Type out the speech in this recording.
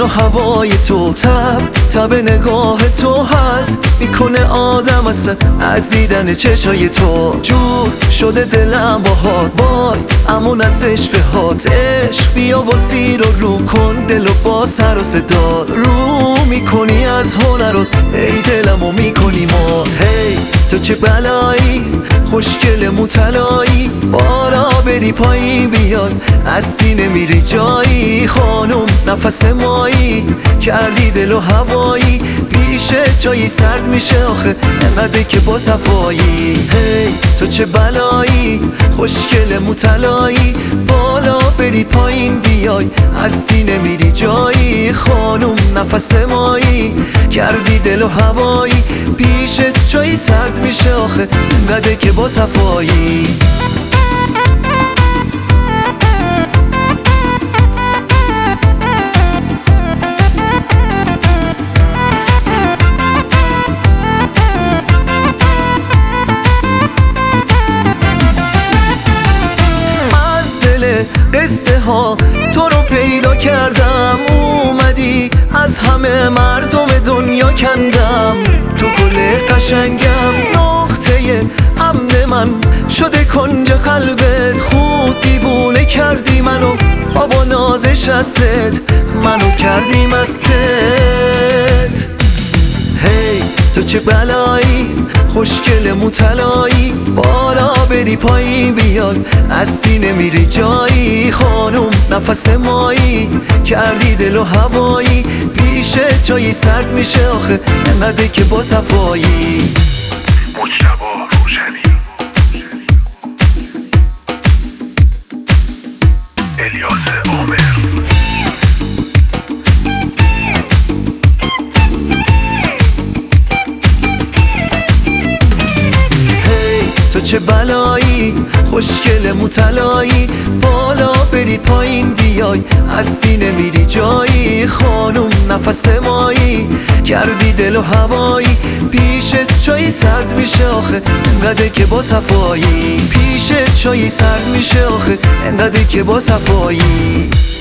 و هوای تو، تب نگاه تو هست میکنه آدم از دیدن چشای تو. جور شده دلم باهات، وای امون از عشقهات. عشق بیا و زیر و رو کن دل و با سر و صدا رو میکنی از هنرات، ای دلمو میکنی مات. هی تو چه بلایی خوشگل موطلایی، بالا بری پایین بیای هستی نمیری جایی. خانم نفس مایی کردی دل و هوایی، پیشه جایی سرد میشه آخه انقدر که با صفایی. هی تو چه بلایی خوشگل موطلایی، بالا بری پایین بیای هستی نمیری جایی. خانم نفس مایی کردی دل و هوایی، پیشه جایی سرد میشه آخه انقدر که با صفایی. قصه ها تو رو پیدا کردم، اومدی از همه مردم دنیا کندم. تو گل قشنگم نقطه امن من شده کنج قلبت، خود دیوونه کردی منو بابا نازش هستت، منو کردی مستت. هی تو چه بلایی خوشگل موطلایی، بالا بری پایین بیای هستی نمیری جایی. خانم نفس مایی کردی دل و هوایی، پیشه جایی سرد میشه آخه انقدر که با صفایی. مجتبی روشنی، الیاس عامر. تو چه بلایی خوشگل موطلایی، بالا بری پایین بیای هستی نمیری جایی. خانم نفس مایی کردی دل و هوایی، پیشت چایی سرد میشه آخه انقدر که با صفایی. پیشت چایی سرد میشه آخه انقدر که با صفایی.